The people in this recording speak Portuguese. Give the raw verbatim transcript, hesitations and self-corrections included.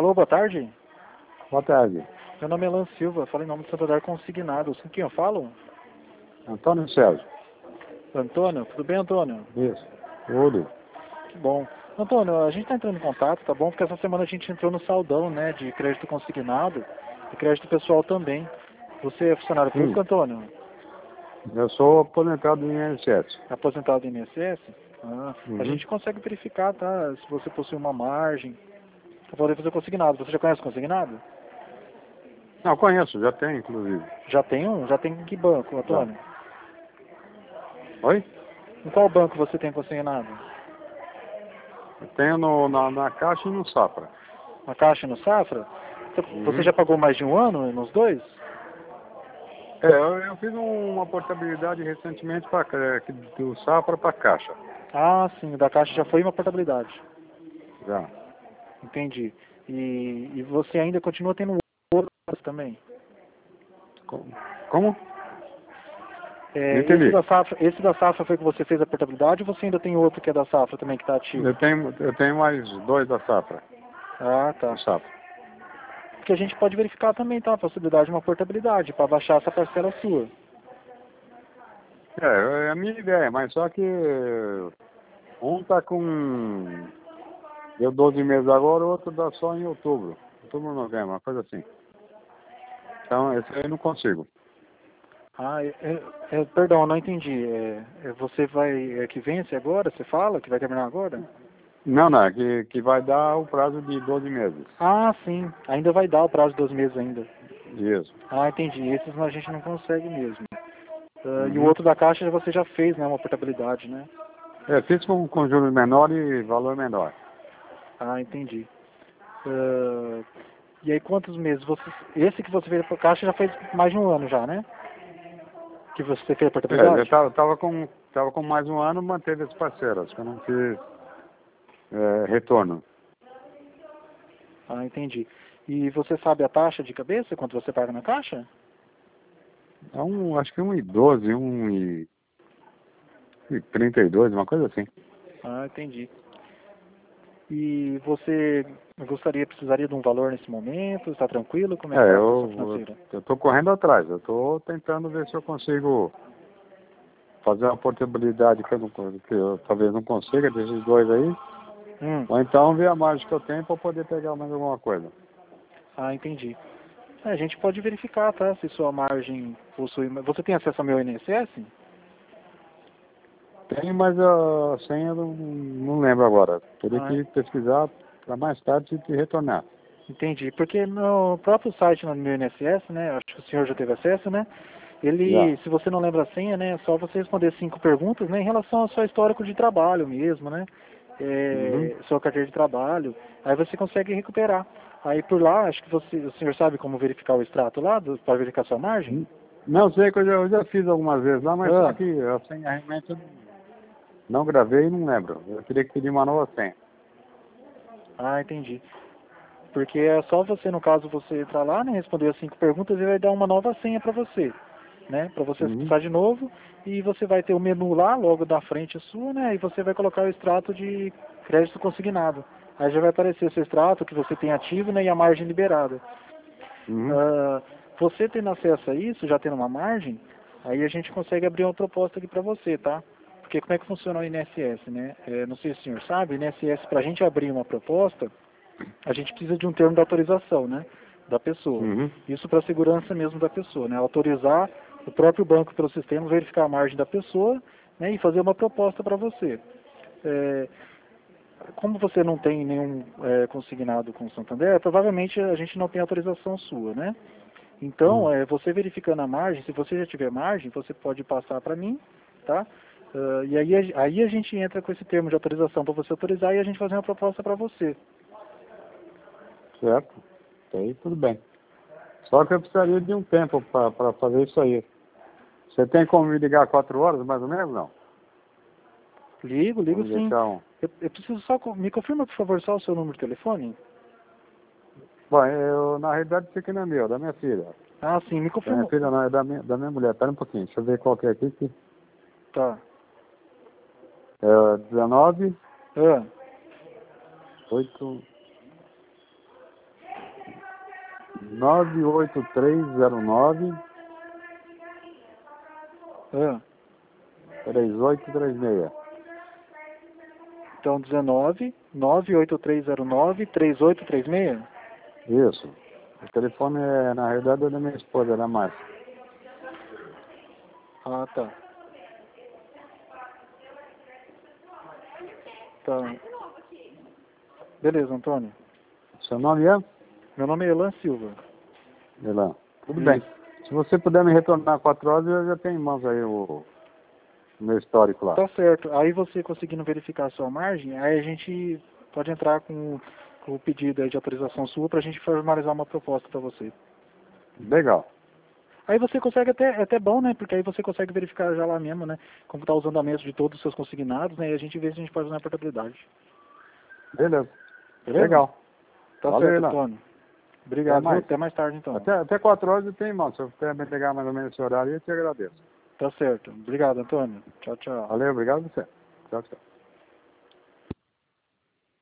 Alô, boa tarde. Boa tarde. Meu nome é Alan Silva, falo em nome do Santander Consignados. Com quem eu falo? Antônio Sérgio. Antônio, tudo bem, Antônio? Isso. Tudo. Que bom. Antônio, a gente está entrando em contato, tá bom? Porque essa semana a gente entrou no saldão, né, de crédito consignado e crédito pessoal também. Você é funcionário público, Hum. Antônio? Eu sou aposentado em I N S S. Aposentado do I N S S? Ah, Uhum. A gente consegue verificar, tá? Se você possui uma margem para poder fazer consignado. Você já conhece consignado? Não, conheço, já tem, inclusive. Já tem um? Já tem em que banco, Antônio? Oi? Em qual banco você tem consignado? Eu tenho no, na, na Caixa e no Safra. Na Caixa e no Safra? Você Uhum. já pagou mais de um ano nos dois? É, eu, eu fiz um- uma portabilidade recentemente pra, é, que- do Safra para Caixa. Ah, sim, o da Caixa já foi uma portabilidade. Já. Entendi. E, e você ainda continua tendo outro também? Como? Como? É, Não esse, entendi. da Safra, esse da Safra foi que você fez a portabilidade ou você ainda tem outro que é da Safra também que está ativo? Eu tenho, eu tenho mais dois da Safra. Ah, tá. Do Safra. Porque a gente pode verificar também, tá? A possibilidade de uma portabilidade para baixar essa parcela sua. É, é a minha ideia, mas só que um tá com. Deu doze meses agora, o outro dá só em outubro. Outubro, novembro, uma coisa assim. Então, esse aí eu não consigo. Ah, é, é, é, perdão, não entendi. É, é, você vai. É que vence agora? Você fala que vai terminar agora? Não, não, é que, que vai dar o prazo de doze meses. Ah, sim. Ainda vai dar o prazo de dois meses ainda. Isso. Ah, entendi. Esses a gente não consegue mesmo. Ah, e o Uhum. outro da Caixa você já fez, né? Uma portabilidade, né? É, fiz com, com juros menor e valor menor. Ah, entendi. Ah, e aí quantos meses? Você, esse que você fez a Caixa já fez mais de um ano já, né? Que você fez a É, eu portabilidade? tava, tava, com, tava com mais um ano, manteve as parcelas, que eu não fiz é, retorno. Ah, entendi. E você sabe a taxa de cabeça, quanto você paga na Caixa? É um, acho que um e doze, um e, e trinta e dois, uma coisa assim. Ah, entendi. E você gostaria, precisaria de um valor nesse momento? Está tranquilo? Como é que É, está a situação eu, financeira? eu tô correndo atrás, eu tô tentando ver se eu consigo fazer uma portabilidade que eu, não, que eu talvez não consiga, desses dois aí, Hum. ou então ver a margem que eu tenho para poder pegar mais alguma coisa. Ah, entendi. É, a gente pode verificar, tá? Se sua margem possui... Você tem acesso ao meu I N S S? Tenho, mas a senha eu não, não lembro agora. Teria Ah, que pesquisar para mais tarde te retornar. entendi. Porque no próprio site no meu I N S S, né? Acho que o senhor já teve acesso, né? Já. Ele, se você não lembra a senha, né? É só você responder cinco perguntas, né? Em relação ao seu histórico de trabalho mesmo, né? Uhum. É, sua carteira de trabalho. Aí você consegue recuperar. Aí por lá, acho que você, o senhor sabe como verificar o extrato lá, para verificar sua margem? Hum, Não sei que eu já, eu já fiz algumas vezes lá, mas só Ah, que a senha realmente eu não, não gravei e não lembro. Eu teria que pedir uma nova senha. ah, entendi. Porque é só você, no caso, você entrar lá, né, responder as cinco perguntas e vai dar uma nova senha para você, né? Para você Uhum. acessar de novo e você vai ter o menu lá, logo da frente sua, né? E você vai colocar o extrato de crédito consignado. Aí já vai aparecer o seu extrato que você tem ativo, né? E a margem liberada. Uhum. Ah, você tendo acesso a isso, já tendo uma margem, aí a gente consegue abrir uma proposta aqui para você, tá? Porque como é que funciona o I N S S, né? É, não sei se o senhor sabe, o I N S S, para a gente abrir uma proposta, a gente precisa de um termo de autorização, né, da pessoa. Uhum. Isso para a segurança mesmo da pessoa, né, autorizar o próprio banco pelo sistema, verificar a margem da pessoa, né, e fazer uma proposta para você. É, como você não tem nenhum é, consignado com o Santander, provavelmente a gente não tem autorização sua, né? Então, Uhum. é, você verificando a margem, se você já tiver margem, você pode passar para mim, tá? Ah, e aí, a- aí a gente entra com esse termo de autorização para você autorizar e a gente fazer uma proposta para você. Certo. Isso aí tudo bem. Só que eu precisaria de um tempo para fazer isso aí. Você tem como me ligar quatro horas, mais ou menos, não? Ligo, Vou ligo me sim. deixar um... Eu, eu preciso só... co- Me confirma, por favor, só o seu número de telefone? Bom, eu, na realidade, fica na meu, da minha filha. Ah, sim, me Da minha confirma... filha não, é da minha, da minha mulher. Espera um pouquinho, deixa eu ver qual que é aqui. Que Tá. é dezenove, Ah, oito, nove oito três zero nove, Ah, três oito três seis. então dezenove, nove oito três zero nove, três oito três seis? Isso. O telefone é, na realidade, é da minha esposa, da Márcia. Ah, tá. Tá. Beleza, Antônio. Seu nome é? Meu nome é Elan Silva. Elan. Tudo Isso. bem. Se você puder me retornar quatro horas, eu já tenho em mãos aí o, o meu histórico lá. Tá certo. Aí você conseguindo verificar a sua margem, aí a gente pode entrar com, com o pedido aí de autorização sua para a gente formalizar uma proposta para você. Legal. Aí você consegue até, é até bom, né? Porque aí você consegue verificar já lá mesmo, né? Como está os andamentos de todos os seus consignados, né? E a gente vê se a gente pode usar a portabilidade. Beleza. Beleza? Legal. Tá Valeu, certo, Elan. Antônio. Obrigado, Até mais. viu? Até mais tarde, então. Até, até quatro horas eu tenho em mãos. Se eu puder me pegar mais ou menos esse horário, eu te agradeço. Tá certo. Obrigado, Antônio. Tchau, tchau. Valeu, obrigado a você. Tchau, tchau.